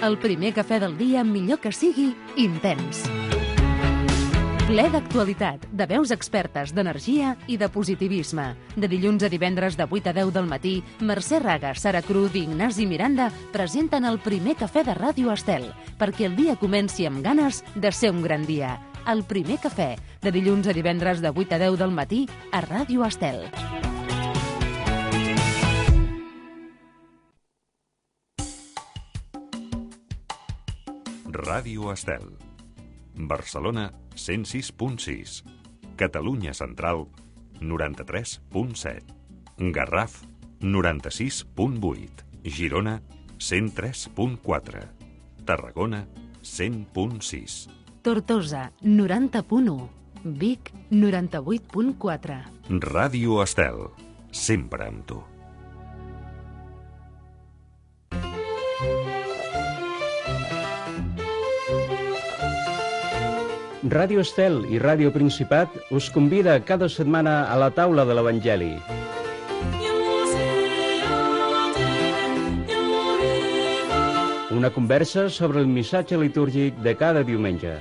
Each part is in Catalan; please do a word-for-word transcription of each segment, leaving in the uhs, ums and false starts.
El primer cafè del dia, millor que sigui intens. Ple d'actualitat, de veus expertes, d'energia i de positivisme. De dilluns a divendres de vuit a deu del matí, Mercè Raga, Sara Cruz i Ignasi Miranda presenten el primer cafè de Ràdio Estel, perquè el dia comenci amb ganes de ser un gran dia. El primer cafè, de dilluns a divendres de vuit a deu del matí a Ràdio Estel. Ràdio Estel. Barcelona, cent sis punt sis. Catalunya Central, noranta-tres punt set. Garraf, noranta-sis punt vuit. Girona, cent tres punt quatre. Tarragona, cent punt sis. Tortosa, noranta punt u. Vic, noranta-vuit punt quatre. Ràdio Estel, sempre amb tu. Ràdio Estel i Ràdio Principat us convida cada setmana a la taula de l'Evangeli. Una conversa sobre el missatge litúrgic de cada diumenge.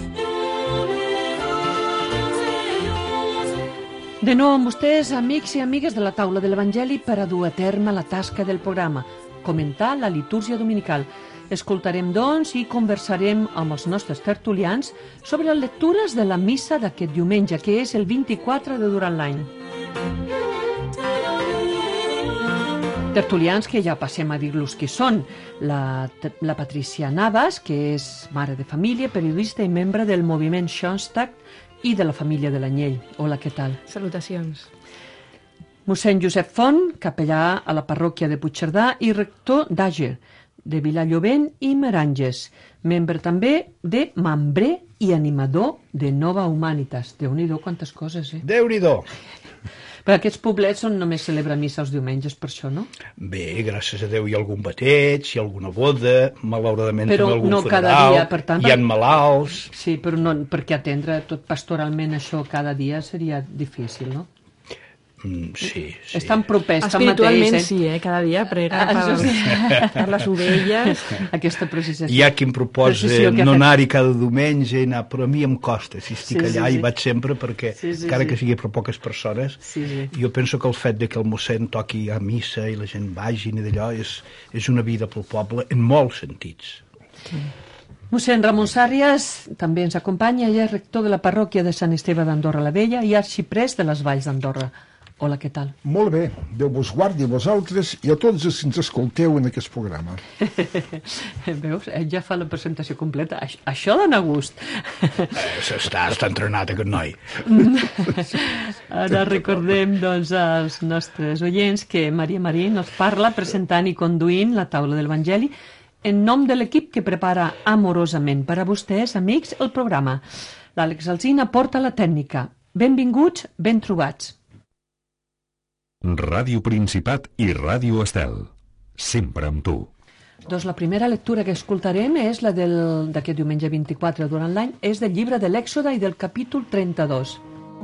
De nou amb vostès, amics i amigues de la taula de l'Evangeli, per a dur a terme la tasca del programa, comentar la litúrgia dominical. Escoltarem, doncs, i conversarem amb els nostres tertulians sobre les lectures de la missa d'aquest diumenge, que és el vint-i-quatre de durant l'any. Tertulians que ja passem a dir-los qui són. La, la Patricia Navas, que és mare de família, periodista i membre del moviment Schoenstatt i de la família de l'Anyell. Hola, què tal? Salutacions. Mossèn Josep Font, capellà a la parròquia de Puigcerdà i rector d'Àger, de Vilallobent i Meranges, membre també de Mambré i animador de Nova Humanitas. Déu-n'hi-do, quantes coses, eh? Déu-n'hi-do! Però aquests poblets on només celebra missa els diumenges, per això, no? Bé, gràcies a Déu hi ha algun bateig, hi ha alguna boda, malauradament però també algun no funeral, cada dia, per tant, hi ha malalts... Sí, però no, perquè atendre tot pastoralment això cada dia seria difícil, no? Mm, sí, sí. Estan propers, espiritualment tanmateix, eh? sí, eh? Cada dia prega Ah, per, sí. per les ovelles. Aquesta precisació. Hi ha qui em proposa Precisió que ha no fet. anar-hi cada diumenge, anar, però a mi em costa, si estic Sí, sí, allà sí. i vaig sempre, perquè Sí, sí, encara sí. que sigui per poques persones, Sí, sí. jo penso que el fet de que el mossèn toqui a missa i la gent vagi i d'allò és, és una vida pel poble en molts sentits. Mossèn Ramon Sàrrias també ens acompanya, ella és rector de la parròquia de Sant Esteve d'Andorra la Vella i arxiprès de les Valls d'Andorra. Hola, què tal? Molt bé, Déu vos guardi a vosaltres i a tots els que ens escolteu en aquest programa. Veus? Ell ja fa la presentació completa. Aix- Això dona gust. Eh, està, està entrenat aquest noi. Ara recordem, doncs, als nostres oients que Maria Marín ens parla presentant i conduint la taula de l'Evangeli en nom de l'equip que prepara amorosament per a vostès, amics, el programa. L'Àlex Alsina porta la tècnica. Benvinguts, ben trobats. Ràdio Principat i Ràdio Estel, sempre amb tu. Doncs la primera lectura que escoltarem és la del- d'aquest diumenge vint-i-quatre durant l'any, és del llibre de l'Èxode i del capítol trenta-dos.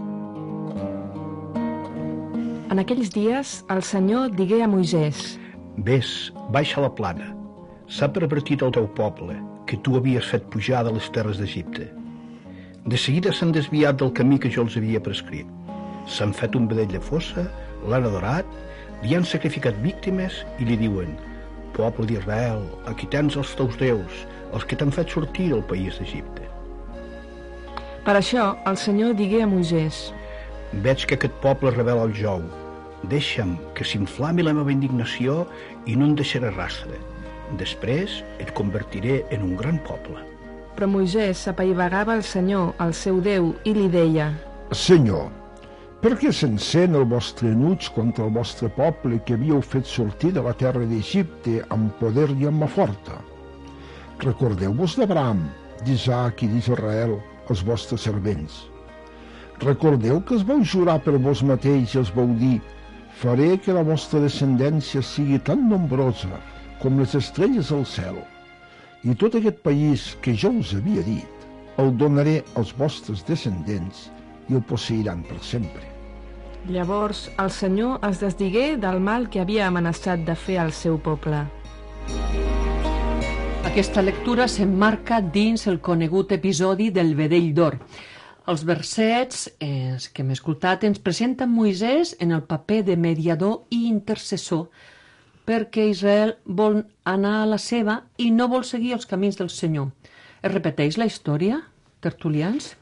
En aquells dies, el Senyor digué a Moisès: Ves, baixa a la plana. S'ha pervertit el teu poble, que tu havies fet pujar de les terres d'Egipte. De seguida s'han desviat del camí que jo els havia prescrit. S'han fet un vedell de fossa, l'han adorat, li han sacrificat víctimes i li diuen: Poble d'Israel, aquí tens els teus déus, els que t'han fet sortir del país d'Egipte. Per això, el Senyor digué a Moisès: Veig que aquest poble revela el jou. Deixa'm que s'inflami la meva indignació i no en deixaré rastre. Després et convertiré en un gran poble. Però Moisès s'apaivagava al Senyor, el seu Déu, i li deia: Senyor, per què s'encén el vostre enuig contra el vostre poble que havíeu fet sortir de la terra d'Egipte amb poder i amb mà forta? Recordeu-vos d'Abraham, d'Isaac i d'Israel, els vostres servents. Recordeu que es vau jurar per vos mateix i els vau dir: faré que la vostra descendència sigui tan nombrosa com les estrelles al cel. I tot aquest país que jo us havia dit, el donaré als vostres descendents i el posseiran per sempre. Llavors el Senyor es desdigué del mal que havia amenaçat de fer al seu poble. Aquesta lectura s'emmarca dins el conegut episodi del Vedell d'Or. Els versets eh, que hem escoltat ens presenten Moisès en el paper de mediador i intercessor perquè Israel vol anar a la seva i no vol seguir els camins del Senyor. Es repeteix la història, tertulians,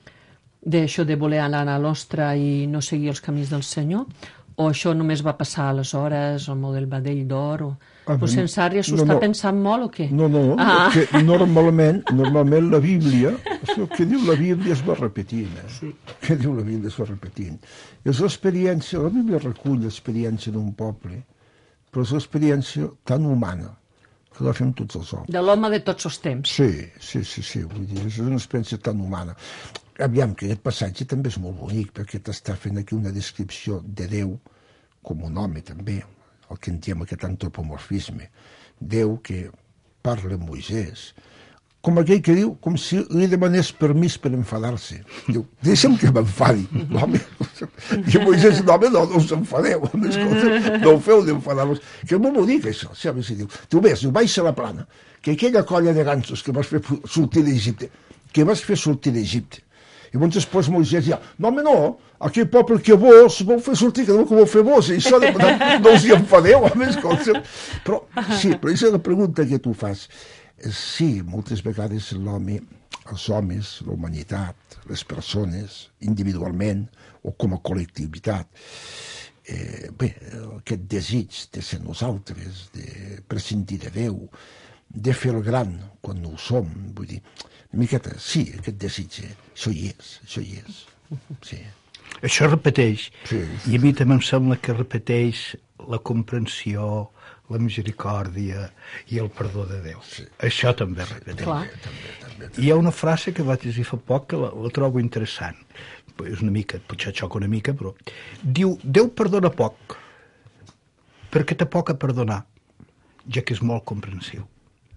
d'això de voler anar a l'ostra i no seguir els camins del Senyor? O això només va passar aleshores, el model Vedell d'Or? O... Ah, o Sensària s'ho no, està no. pensant molt o què? No, no, Ah. que normalment, normalment la Bíblia, el que diu la Bíblia es va repetint. Eh? Sí. El que diu la Bíblia es va repetint. És l'experiència, la Bíblia recull l'experiència d'un poble, però és l'experiència tan humana que la fem tots els homes. De l'home de tots els temps. Sí, sí, sí, sí, vull dir, és una experiència tan humana. Aviam, que aquest passatge també és molt bonic, perquè t'està fent aquí una descripció de Déu com un home, també, el que en diem aquest antropomorfisme. Déu que parla amb Moisès, com aquell que diu, com si li demanés permís per enfadar-se. Diu, deixa'm que m'enfadi. L'home, i Moisès, no, home, no, no us enfadeu, no ho feu d'enfadar-vos. Que és molt bonic, això, saps? Diu, tu ves, baixa a la plana, que aquella colla de gansos que vas fer sortir d'Egipte, que vas fer sortir d'Egipte, i llavors després Moisès ja, no, home, no, aquell poble que vos vau fer sortir, que no que vau fer vos, i això de, no, no us hi enfadeu, home, escolta. Però, sí, però aquesta és la pregunta que tu fas. Sí, moltes vegades l'home, els homes, la humanitat, les persones, individualment o com a col·lectivitat, eh, bé, aquest desig de ser nosaltres, de prescindir de Déu, de fer el gran quan no ho som, vull dir, una miqueta, sí, aquest desig, això hi és, això hi és, sí. Això repeteix, Sí. i a mi també em sembla que repeteix la comprensió, la misericòrdia i el perdó de Déu. Sí. Això també repeteix. Clar. També, també, Hi ha una frase que vaig dir fa poc que la, la trobo interessant. És una mica, potser xoca una mica, però... Diu, Déu perdona poc, perquè té poc a perdonar, ja que és molt comprensiu.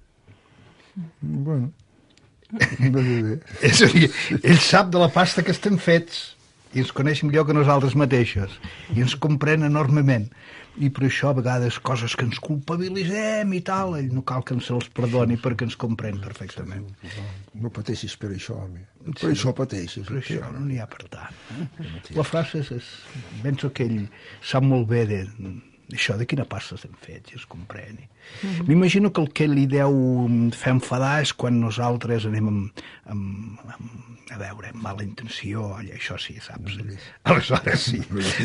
Bueno, bé, bé, bé. És a dir, ell sap de la pasta que estem fets i ens coneix millor que nosaltres mateixos i ens comprèn enormement, i per això a vegades coses que ens culpabilitzem i tal, ell no cal que ens els perdoni perquè ens comprèn perfectament. No pateixis per això, home. Per això pateixis. Per això no n'hi ha per tant. Eh? La frase és, és... penso que ell sap molt bé de, això, de quina pasta estem fets i es comprèn. M'imagino que el que li deu fer enfadar és quan nosaltres anem amb, amb, amb a veure, amb mala intenció, això sí, saps? Aleshores sí.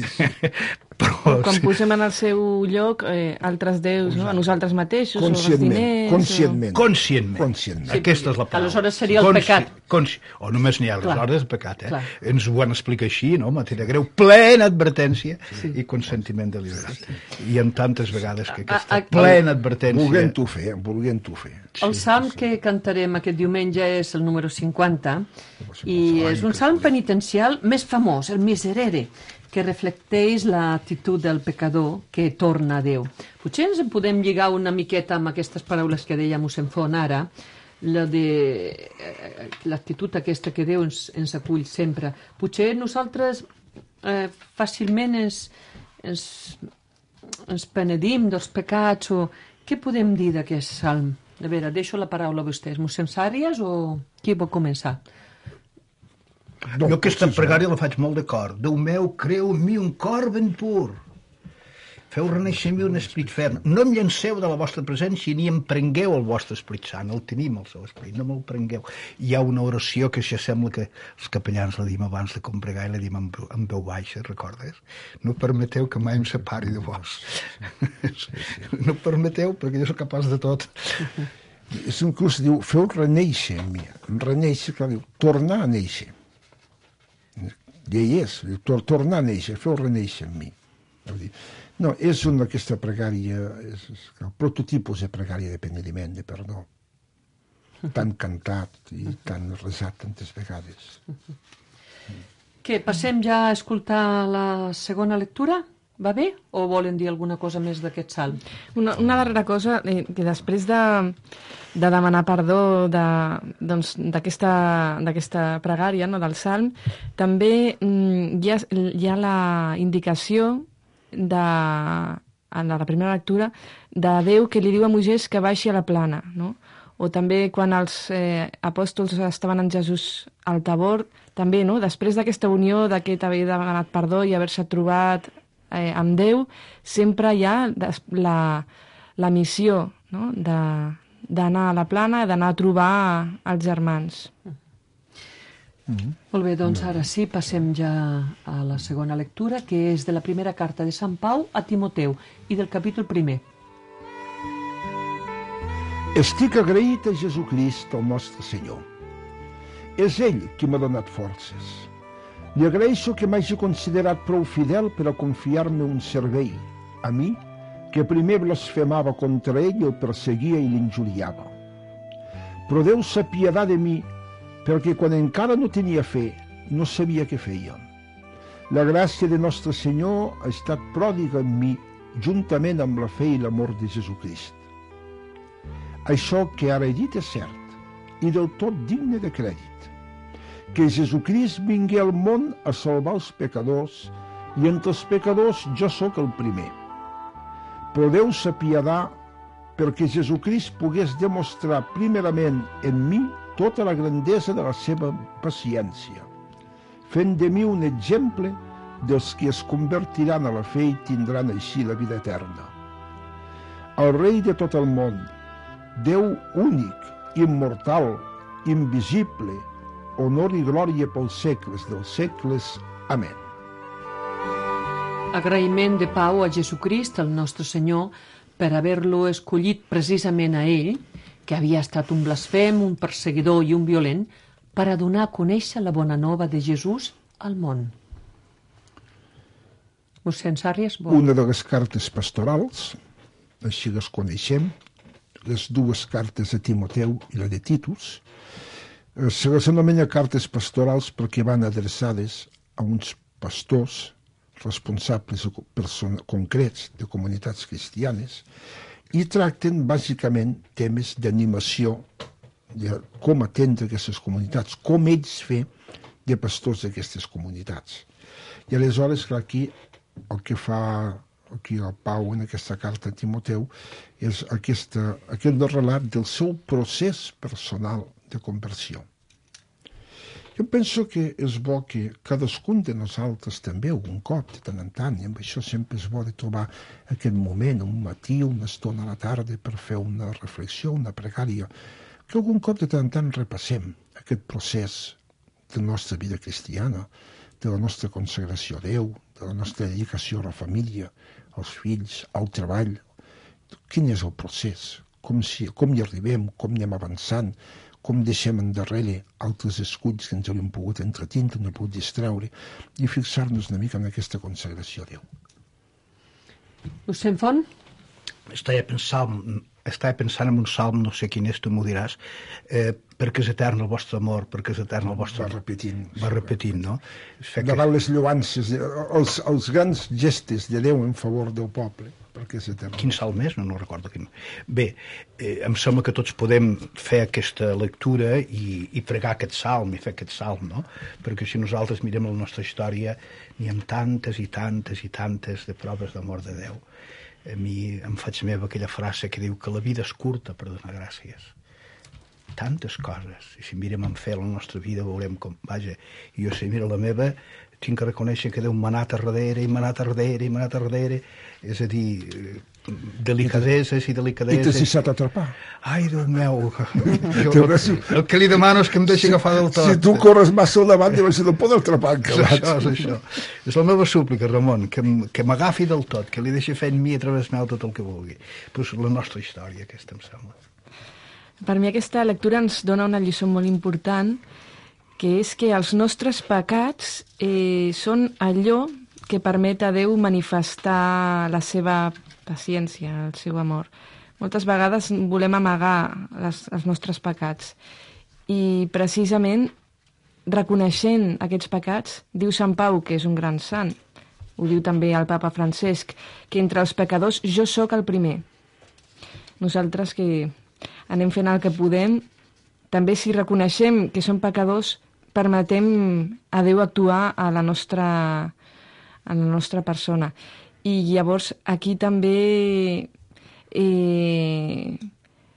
Però, Quan sí. posem en el seu lloc eh, altres déus, no? A nosaltres mateixos, o els Conscientment, diners... conscientment. Conscientment. Conscientment. Sí, Aquesta és la paraula. aleshores seria el pecat. Consci... O només n'hi ha, Clar. aleshores és pecat, eh? Clar. Ens ho van explicar així, no? Matèria greu, plena advertència sí. i consentiment deliberat. I en tantes vegades que aquesta A- a- plena advertència... Volguent-ho fer, volguent-ho fer. El salm que cantarem aquest diumenge és el número cinquanta i és un salm penitencial més famós, el Miserere, que reflecteix l'actitud del pecador que torna a Déu. Potser ens en podem lligar una miqueta amb aquestes paraules que deia mossèn Font ara, la de eh, l'actitud aquesta que Déu ens, ens acull sempre. Potser nosaltres eh, fàcilment ens, ens, ens penedim dels pecats o... Què podem dir d'aquest salm? A veure, deixo la paraula a vostès. Mossèn Sàries o qui vol començar? No, jo aquesta pregària la faig molt d'acord. Déu meu, creu en mi un cor ben pur. Feu renéixer en mi un esperit ferm. No em llanceu de la vostra presència ni em prengueu el vostre esperit sant. El tenim, el seu esperit, no me'l prengueu. Hi ha una oració que ja sembla que els capellans la dim abans de compregar i la dim amb, amb veu baixa, recordes? No permeteu que mai em separi de vos. No permeteu, perquè jo sóc capaç de tot. És un curs que diu, feu renéixer en mi. Renéixer, clar, diu, tornar a néixer. I hi és, diu, tor tornar a néixer, feu renéixer en mi. No, és una aquesta pregària, és, és el prototipus de pregària de penediment, de perdó. Tan cantat i tan resat tantes vegades. Què, passem ja a escoltar la segona lectura? Va bé? O volen dir alguna cosa més d'aquest salm? Una, una darrera cosa, eh, que després de, de demanar perdó d'aquesta doncs, pregària, no, del salm, també mm, hi, ha, hi ha la indicació de, en la primera lectura de Déu que li diu a Moisès que baixi a la plana, no? o també quan els eh, apòstols estaven amb Jesús al Tabor, també, no? Després d'aquesta unió, d'aquest haver demanat perdó i haver-se trobat eh, amb Déu, sempre hi ha la, la missió, no? d'anar a la plana, d'anar a trobar els germans. Mm-hmm. Molt bé, doncs ara sí, passem ja a la segona lectura, que és de la primera carta de Sant Pau a Timoteu i del capítol primer. Estic agraït a Jesucrist, el nostre Senyor. És ell qui m'ha donat forces. Li agraeixo que m'hagi considerat prou fidel per a confiar-me un servei, a mi, que primer blasfemava contra ell i el perseguia i l'injuriava. Però Déu s'apiadà de mi, perquè quan encara no tenia fe, no sabia què feia. La gràcia de nostre Senyor ha estat pròdiga en mi, juntament amb la fe i l'amor de Jesucrist. Això que ara he dit és cert i del tot digne de crèdit, que Jesucrist vingué al món a salvar els pecadors i entre els pecadors jo sóc el primer. Però Déu s'apiadà perquè Jesucrist pogués demostrar primerament en mi tota la grandesa de la seva paciència, fent de mi un exemple dels que es convertiran a la fe i tindran així la vida eterna. El Rei de tot el món, Déu únic, immortal, invisible, honor i glòria pels segles dels segles. Amén. Agraïment de Pau a Jesucrist, el nostre Senyor, per haver-lo escollit precisament a ell, que havia estat un blasfem, un perseguidor i un violent, per a donar a conèixer la bona nova de Jesús al món. Mossèn Sàrries, vol... Una de les cartes pastorals, així les coneixem, les dues cartes de Timoteu i la de Titus, se les anomena cartes pastorals perquè van adreçades a uns pastors responsables concrets de comunitats cristianes i tracten bàsicament temes d'animació, de com atendre aquestes comunitats, com ells fer de pastors d'aquestes comunitats. I aleshores, clar, aquí el que fa aquí el Pau en aquesta carta a Timoteu és aquesta, aquest relat del seu procés personal de conversió. Jo penso que és bo que cadascun de nosaltres també algun cop, de tant en tant, i amb això sempre és bo de trobar aquest moment, un matí, una estona a la tarda per fer una reflexió, una pregària, que algun cop de tant en tant repassem aquest procés de la nostra vida cristiana, de la nostra consagració a Déu, de la nostra dedicació a la família, als fills, al treball. Quin és el procés? Com, si, com hi arribem? Com anem avançant? Com deixem endarrere altres esculls que ens hauríem pogut entretindre, no pogut distreure, i fixar-nos una mica en aquesta consagració a Déu. Mossèn Font? Estava pensant, estava pensant en un salm, no sé quin és, tu m'ho diràs, eh, perquè és etern el vostre amor, perquè és etern el vostre amor. Va repetint. Va repetint, no? Davant les lloances, els, els grans gestes de Déu en favor del poble, perquè és etern. Quin salm és? No, no recordo quin. Bé, eh, em sembla que tots podem fer aquesta lectura i, i pregar aquest salm, i fer aquest salm, no? Perquè si nosaltres mirem la nostra història, n'hi ha tantes i tantes i tantes de proves d'amor de Déu. A mi em faig meva aquella frase que diu que la vida és curta per donar gràcies. Tantes coses. I si mirem en fer la nostra vida veurem com... Vaja, i jo si miro la meva tinc que reconèixer que Déu m'ha anat a darrere i m'ha anat a darrere i m'ha anat a darrere. És a dir, delicadeses i delicadeses... I t'has deixat atrapar. Ai, Déu meu, jo, el que li demano és que em deixi agafar del tot. Si tu corres massa al davant, si no pot atrapar el calat. És això, és això. És la meva súplica, Ramon, que, que m'agafi del tot, que li deixi fer en mi a través meu tot el que vulgui. Però és la nostra història, aquesta, em sembla. Per mi aquesta lectura ens dona una lliçó molt important, que és que els nostres pecats eh, són allò que permet a Déu manifestar la seva paciència, el seu amor. Moltes vegades volem amagar les, els nostres pecats i precisament reconeixent aquests pecats, diu Sant Pau, que és un gran sant, ho diu també el papa Francesc, que entre els pecadors jo sóc el primer. Nosaltres que anem fent el que podem, també si reconeixem que som pecadors, permetem a Déu actuar a la nostra, a la nostra persona. I llavors aquí també eh,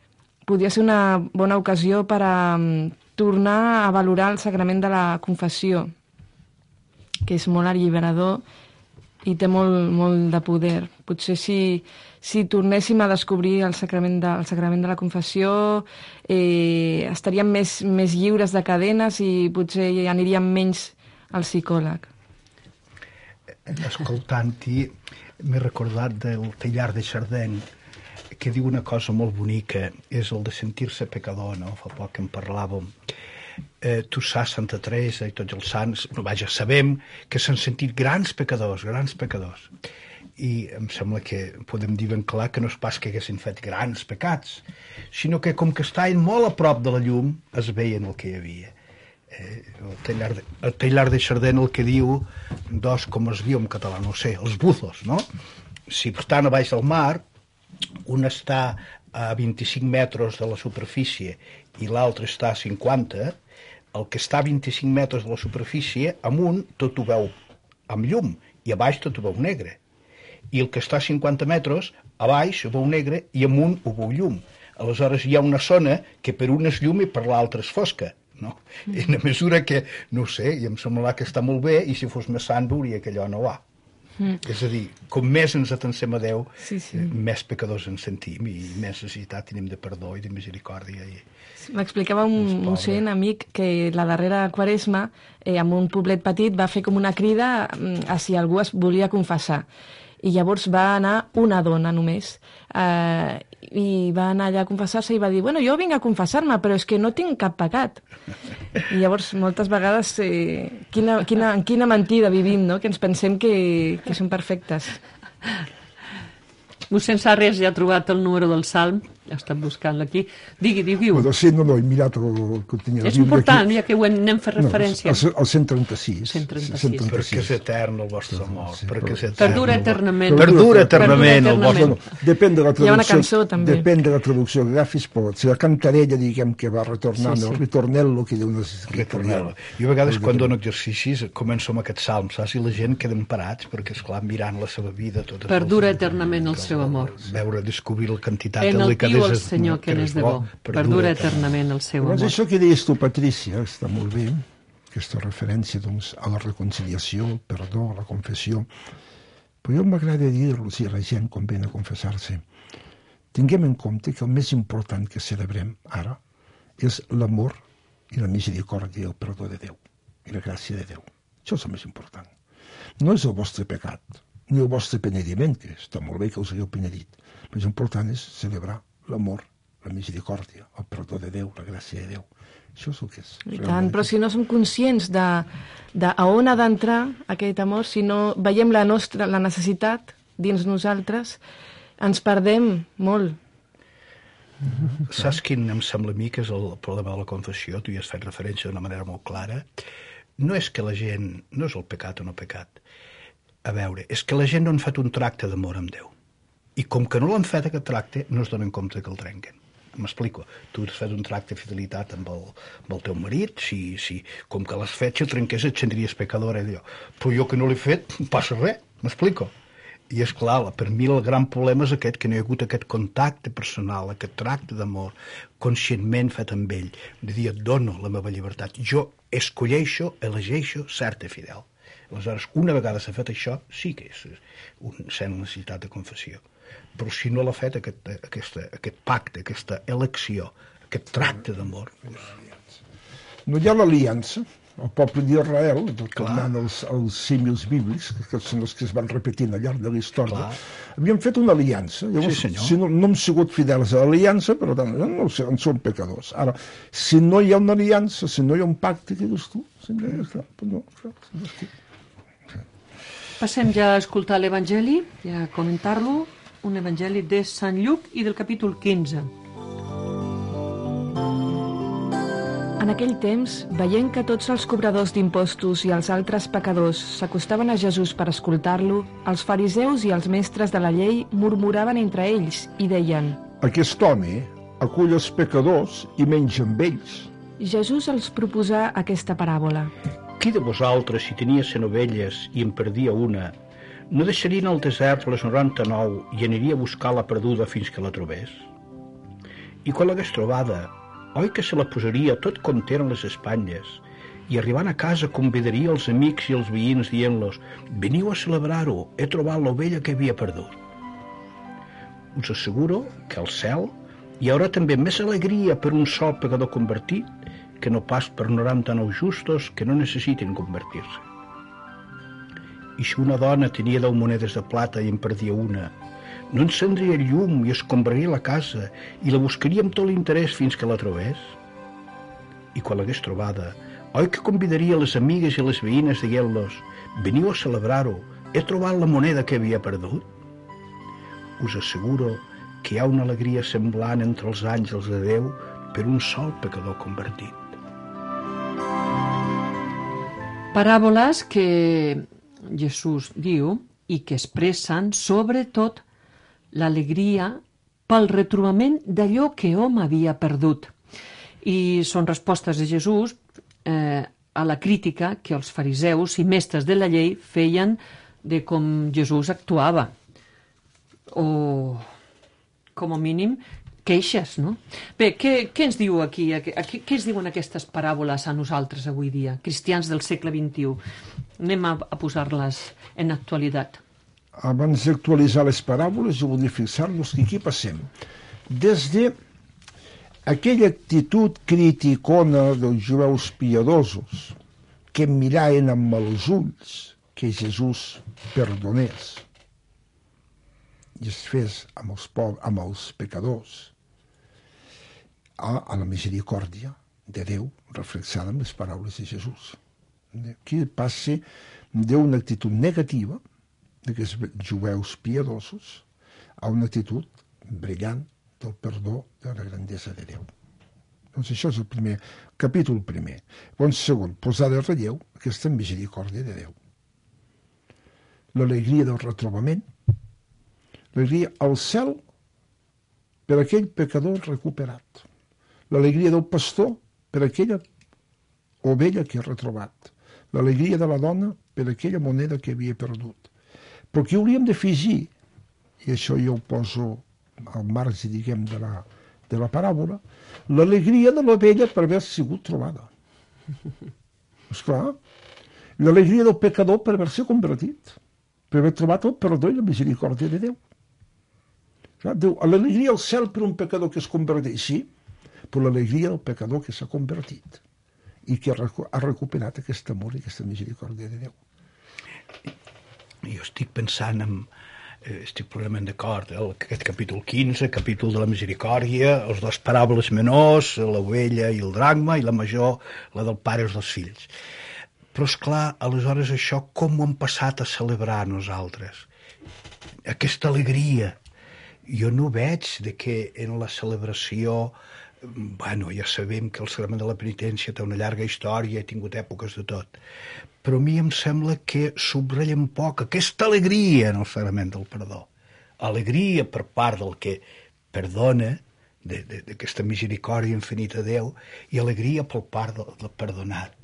podria ser una bona ocasió per a um, tornar a valorar el sagrament de la confessió, que és molt alliberador i té molt, molt de poder. Potser si, si tornéssim a descobrir el sacrament de, el sacrament de la confessió, eh, estaríem més, més lliures de cadenes i potser aniríem menys al psicòleg. Escoltant-hi, m'he recordat del Teilhard de Chardin, que diu una cosa molt bonica, és el de sentir-se pecador, no? Fa poc que en parlàvem. Eh, tu saps, Santa Teresa i tots els sants, no, vaja, sabem que s'han sentit grans pecadors, grans pecadors. I em sembla que podem dir ben clar que no és pas que haguessin fet grans pecats, sinó que com que estaven molt a prop de la llum, es veien el que hi havia. Eh, el, Teilhard de, el Teilhard de Chardin el que diu, dos, com es diu en català, no sé, els buzos, no? Si estan a baix del mar, un està a vint-i-cinc metres de la superfície i l'altre està a cinquanta, el que està a vint-i-cinc metres de la superfície, amunt tot ho veu amb llum i a baix tot ho veu negre. I el que està a cinquanta metres, a baix ho veu negre i amunt ho veu llum. Aleshores hi ha una zona que per una és llum i per l'altra és fosca. No? Mm. I en la mesura que, no sé, i em sembla que està molt bé, i si fos més sant veuria que allò no va. Mm. És a dir, com més ens atencem a Déu, sí, sí. més pecadors ens sentim i més necessitat tenim de perdó i de misericòrdia. I... M'explicava un mossèn amic que la darrera quaresma, eh, en un poblet petit, va fer com una crida a si algú es volia confessar. I llavors va anar una dona només, eh, i va anar allà a confessar-se i va dir, bueno, jo vinc a confessar-me, però és que no tinc cap pecat. I llavors, moltes vegades, eh, quina, quina, en quina mentida vivim, no?, que ens pensem que, que són perfectes. Mossèn Sarrias ja ha trobat el número del Salm, ha estat buscant-lo aquí. Digui, digui. Bueno, sí, no, no, he mirat el que tenia la És important, ja que ho anem fer referència. No, el cent trenta-sis. cent trenta-sis. Perquè és etern el vostre amor. Sí, perquè és etern. Perdura eternament. Perdura eternament el vostre amor. Depèn de la traducció. Hi ha una cançó, també. Depèn de la traducció que agafis, però si la cantarella, diguem, que va retornant, sí, sí. el ritornello, que diu un ritornello. Jo a vegades, quan dono exercicis, començo amb aquest salm, saps? I la gent queden parats, perquè, esclar, mirant la seva vida... Perdura eternament el seu amor. Veure, descobrir la quantitat de delicadesa... Senyor, que n'és de bo. Perdura eternament el seu amor. Doncs això que deies tu, Patrícia, està molt bé, aquesta referència doncs, a la reconciliació, al perdó, a la confessió. Però jo m'agrada dir-los a la gent quan ven a confessar-se, tinguem en compte que el més important que celebrem ara és l'amor i la misericòrdia i el perdó de Déu, i la gràcia de Déu. Això és el més important. No és el vostre pecat, ni el vostre penediment, que està molt bé que us hagueu penedit. El més important és celebrar l'amor, la misericòrdia, el perdó de Déu, la gràcia de Déu. Això és el que és. I tant, però si no som conscients de, de a on ha d'entrar aquest amor, si no veiem la nostra, la necessitat dins nosaltres, ens perdem molt. Saps quin em sembla a mi que és el problema de la confessió? Tu hi has fet referència d'una manera molt clara. No és que la gent... No és el pecat o no pecat. A veure, és que la gent no han fet un tracte d'amor amb Déu. I com que no l'han fet aquest tracte, no es donen compte que el trenquen. M'explico. Tu has fet un tracte de fidelitat amb el, amb el teu marit, si, si, com que l'has fet, si el trenqués et sentiries pecadora. Però jo que no l'he fet, no passa res. M'explico. I és clar, per mi el gran problema és aquest, que no hi ha hagut aquest contacte personal, aquest tracte d'amor, conscientment fet amb ell. De dir, et dono la meva llibertat. Jo escolleixo, elegeixo ser-te fidel. Aleshores, una vegada s'ha fet això, sí que és un sent necessitat de confessió. Però si no l'ha fet aquest, aquest, aquest pacte, aquesta elecció, aquest tracte d'amor... Doncs... No hi ha l'aliança. El poble d'Israel, tornant als, als símils bíblics, que són els que es van repetint al llarg de la història, havien fet una aliança. Llavors, sí, si no, no hem sigut fidels a l'aliança, per tant, no sé, en són pecadors. Ara, si no hi ha una aliança, si no hi ha un pacte, què dius tu? Si no, no, no. Passem ja a escoltar l'Evangeli, ja a comentar-lo. Un evangeli de Sant Lluc i del capítol quinze. En aquell temps, veient que tots els cobradors d'impostos i els altres pecadors s'acostaven a Jesús per escoltar-lo, els fariseus i els mestres de la llei murmuraven entre ells i deien: Aquest home acull els pecadors i menja amb ells. Jesús els proposà aquesta paràbola. Qui de vosaltres, si tenia cent ovelles i en perdia una, no deixarien al desert les noranta-nou i aniria a buscar la perduda fins que la trobés? I quan l'hagués trobada, oi que se la posaria tot content a les espatlles i arribant a casa convidaria els amics i els veïns dient-los: veniu a celebrar-ho, he trobat l'ovella que havia perdut. Us asseguro que al cel hi haurà també més alegria per un sol pecador convertit que no pas per noranta-nou justos que no necessiten convertir-se. I si una dona tenia deu monedes de plata i en perdia una, no encendria el llum i escombraria la casa i la buscaria amb tot l'interès fins que la trobés? I quan l'hagués trobada, oi que convidaria les amigues i les veïnes dient-los: veniu a celebrar-ho, he trobat la moneda que havia perdut? Us asseguro que hi ha una alegria semblant entre els àngels de Déu per un sol pecador convertit. Paràboles que Jesús diu i que expressen sobretot l'alegria pel retrobament d'allò que hom havia perdut. I són respostes de Jesús eh, a la crítica que els fariseus i mestres de la llei feien de com Jesús actuava. O, com a mínim, queixes, no? Bé, què, què ens diu aquí? Què, què ens diuen aquestes paràboles a nosaltres avui dia, cristians del segle vint-i-u? Anem a, a posar-les en actualitat. Abans d'actualitzar les paràboles, jo volia fixar-nos que aquí passem des de aquella actitud criticona dels jueus piadosos que miraven amb els ulls que Jesús perdonés i es fes amb els, amb els pecadors, a, a la misericòrdia de Déu reflexada en les paraules de Jesús. Aquí passa d'una actitud negativa d'aquests jueus piadosos a una actitud brillant del perdó de la grandesa de Déu. Doncs això és el primer capítol primer. Doncs segon, posar de relleu aquesta misericòrdia de Déu. L'alegria del retrobament, l'alegria al cel per aquell pecador recuperat, l'alegria del pastor per aquella ovella que ha retrobat, l'alegria de la dona per aquella moneda que havia perdut. Però aquí hauríem d'afegir, i això jo ho poso al marge, diguem, de la, de la paràbola, l'alegria de l'ovella per haver sigut trobada. Esclar, l'alegria del pecador per haver-se convertit, per haver trobat el perdó i la misericòrdia de Déu. Diu, l'alegria al cel per un pecador que es converteix, sí, però l'alegria del pecador que s'ha convertit i que ha recuperat aquest amor i aquesta misericòrdia de Déu. Jo estic pensant en... estic plenament d'acord, eh? Aquest capítol quinze, capítol de la misericòrdia, els dos paràboles menors, l'ovella i el dracma, i la major, la del pare i els dos fills. Però, esclar, aleshores això com ho hem passat a celebrar nosaltres? Aquesta alegria. Jo no veig de que en la celebració, bueno, ja sabem que el sagrament de la penitència té una llarga història, ha tingut èpoques de tot, però a mi em sembla que subratlla un poc aquesta alegria en el sagrament del perdó. Alegria per part del que perdona, d'aquesta misericòrdia infinita de Déu, i alegria per part del, del perdonat.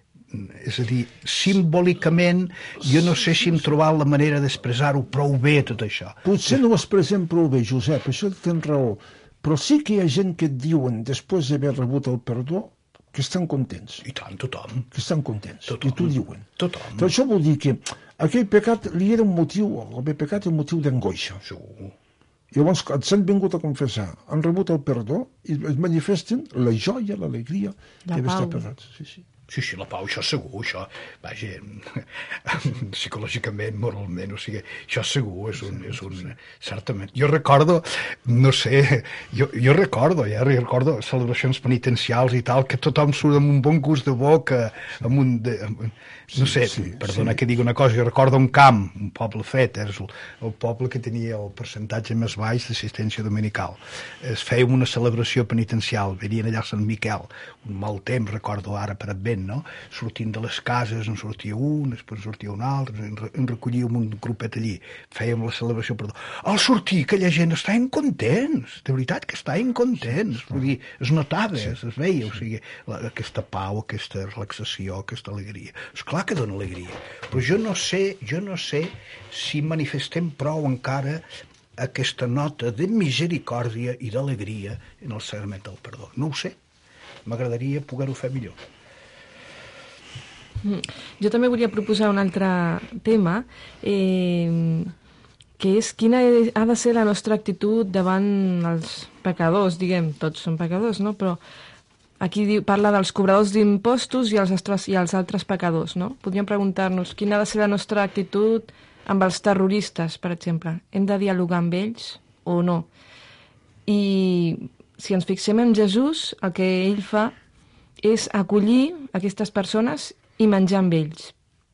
És a dir, simbòlicament, jo no sé si hem trobat la manera d'expressar-ho prou bé, tot això. Potser no ho expressem prou bé, Josep, això tens raó, però sí que hi ha gent que et diuen, després d'haver rebut el perdó, que estan contents. I tant, tothom. Que estan contents, tothom. I t'ho diuen. Tothom. Però això vol dir que aquell pecat li era un motiu, el pecat és un motiu d'angoixa. Segur. Llavors s'han vingut a confessar, han rebut el perdó i es manifesten la joia, l'alegria d'haver estat perdats. Sí, sí. Sí, sí, la pau, això segur, això, vaja, psicològicament, moralment, o sigui, això segur, és un, és un, certament. Jo recordo, no sé, jo, jo recordo, ja, recordo celebracions penitencials i tal, que tothom surt amb un bon gust de boca, amb un, de, amb, no sé, sí, sí, perdona sí. Que digui una cosa, jo recordo un camp, un poble fet, és el, el poble que tenia el percentatge més baix d'assistència dominical. Es feia una celebració penitencial, venien allà a Sant Miquel, un mal temps, recordo ara per Advent, no? Sortint de les cases en sortia un, després en sortia un altre, en recollíem un grupet allí, fèiem la celebració, perdó. Al sortir, aquella gent estaven contents, de veritat que estaven contents, vull dir, es notava, sí. Es veia, o sigui, la, aquesta pau, aquesta relaxació, aquesta alegria. Esclar que dona alegria, però jo no sé, jo no sé si manifestem prou encara aquesta nota de misericòrdia i d'alegria en el sagrament del perdó. No ho sé, m'agradaria poder-ho fer millor. Jo també volia proposar un altre tema, eh, que és quina ha de ser la nostra actitud davant els pecadors, diguem, tots són pecadors, no? Però aquí diu, parla dels cobradors d'impostos i els, altres, i els altres pecadors, no? Podríem preguntar-nos quina ha de ser la nostra actitud amb els terroristes, per exemple. Hem de dialogar amb ells o no? I si ens fixem en Jesús, el que ell fa és acollir aquestes persones i menjar amb ells.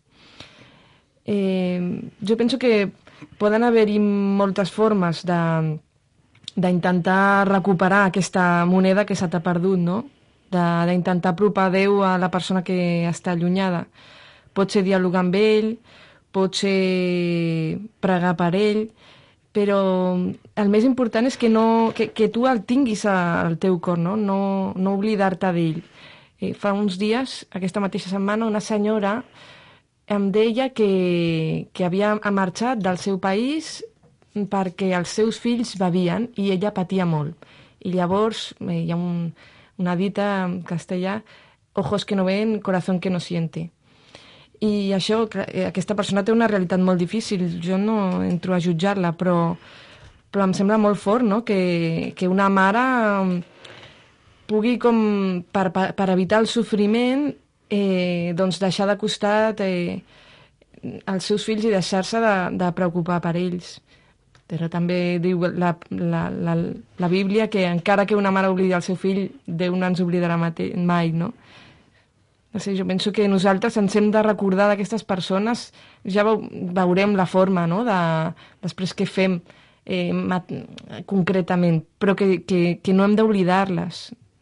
Eh, jo penso que poden haver-hi moltes formes de, d'intentar recuperar aquesta moneda que se t'ha perdut, no? De, d'intentar apropar Déu a la persona que està allunyada. Pot ser dialogar amb ell, pot ser pregar per ell, però el més important és que, no, que, que tu el tinguis al teu cor, no, no, no oblidar-te d'ell. Eh, fa uns dies, aquesta mateixa setmana, una senyora em deia que, que havia marxat del seu país perquè els seus fills bevien i ella patia molt. I llavors eh, hi ha un, una dita en castellà, ojos que no ven, corazón que no siente. I això, aquesta persona té una realitat molt difícil, jo no entro a jutjar-la, però, però em sembla molt fort, no?, que, que una mare pugui, com per, per, per evitar el sofriment, eh, doncs deixar de costat eh, els seus fills i deixar-se de, de preocupar per ells. Però també diu la, la, la, la Bíblia que encara que una mare oblidi el seu fill, Déu no ens oblidarà mai, no? No sé, jo penso que nosaltres ens hem de recordar d'aquestes persones, ja veurem la forma, no?, de, després què fem eh, mat, concretament, però que, que, que no hem d'oblidar-les.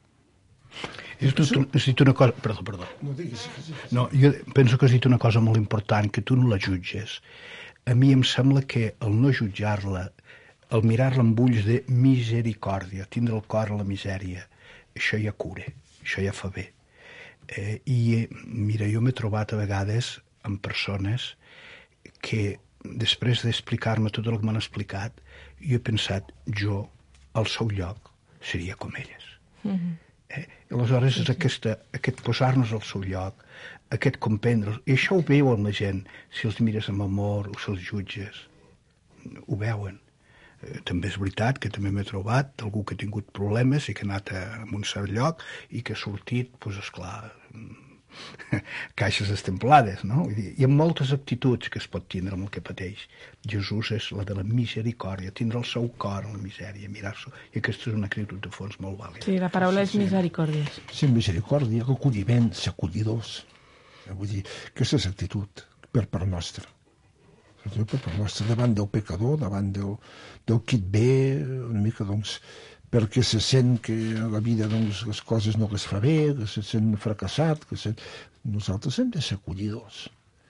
Tu, tu has dit una cosa... Perdó, perdó. No, digues, digues. No, jo penso que has dit una cosa molt important, que tu no la jutges. A mi em sembla que el no jutjar-la, el mirar-la amb ulls de misericòrdia, tindre el cor a la misèria, això ja cura, això ja fa bé. Eh, I, mira, jo m'he trobat a vegades amb persones que, després d'explicar-me tot el que m'han explicat, jo he pensat, jo, al seu lloc, seria com elles. Mm-hmm. Eh? Aleshores és aquesta, aquest posar-nos al seu lloc, aquest comprendre'ls, i això ho veuen la gent, si els mires amb amor o si els jutges, ho veuen. Eh, també és veritat que també m'he trobat algú que ha tingut problemes i que ha anat a, a un cert lloc i que ha sortit, doncs esclar, caixes estemplades, no? Vull dir, hi ha moltes actituds que es pot tindre amb el que pateix. Jesús és la de la misericòrdia, tindre el seu cor en la misèria, mirar-s'ho, i aquesta és una actitud de fons molt vàlida. Sí, la paraula és misericòrdia. Sí, misericòrdia, recolliment, ser acollidors. Vull dir, aquesta és l'actitud per part nostra. Per part nostra, davant del pecador, davant del, del qui et ve, una mica, doncs, perquè se sent que a la vida doncs, les coses no les fa bé, que se sent fracassat, que se... nosaltres hem de ser acollidors.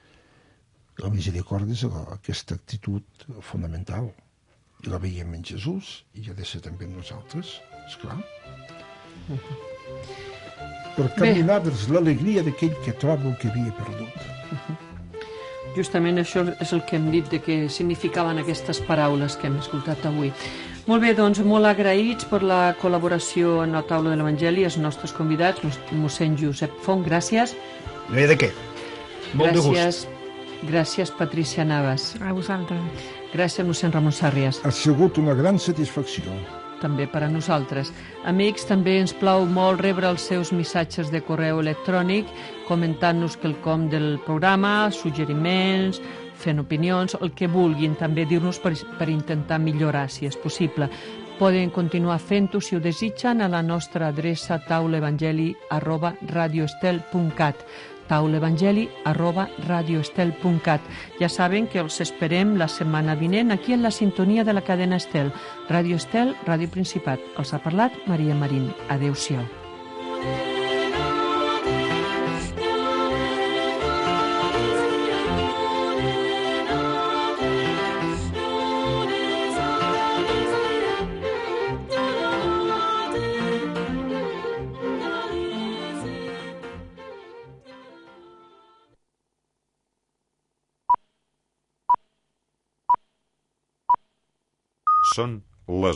La misericòrdia és aquesta actitud fonamental. I la veiem en Jesús, i ha de ser també en nosaltres, esclar. Uh-huh. Per caminar vers l'alegria d'aquell que troba el que havia perdut. Uh-huh. Justament això és el que hem dit de què significaven aquestes paraules que hem escoltat avui. Molt bé, doncs, molt agraïts per la col·laboració en la taula de l'Evangeli, els nostres convidats, mossèn Josep Font, gràcies. No hi ha de què. Molt gràcies, de gust. Gràcies, Patrícia Navas. A vosaltres. Gràcies, mossèn Ramon Sàrries. Ha sigut una gran satisfacció. També per a nosaltres. Amics, també ens plau molt rebre els seus missatges de correu electrònic comentant-nos quelcom del programa, suggeriments, fent opinions, el que vulguin, també dir-nos per, per intentar millorar, si és possible. Poden continuar fent-ho, si ho desitgen, a la nostra adreça taulaevangeli arroba radioestel punt cat taulaevangeli arroba radioestel punt cat. Ja saben que els esperem la setmana vinent aquí en la sintonia de la cadena Estel. Ràdio Estel, Ràdio Principat. Els ha parlat Maria Marín. Adéu-siau. Són les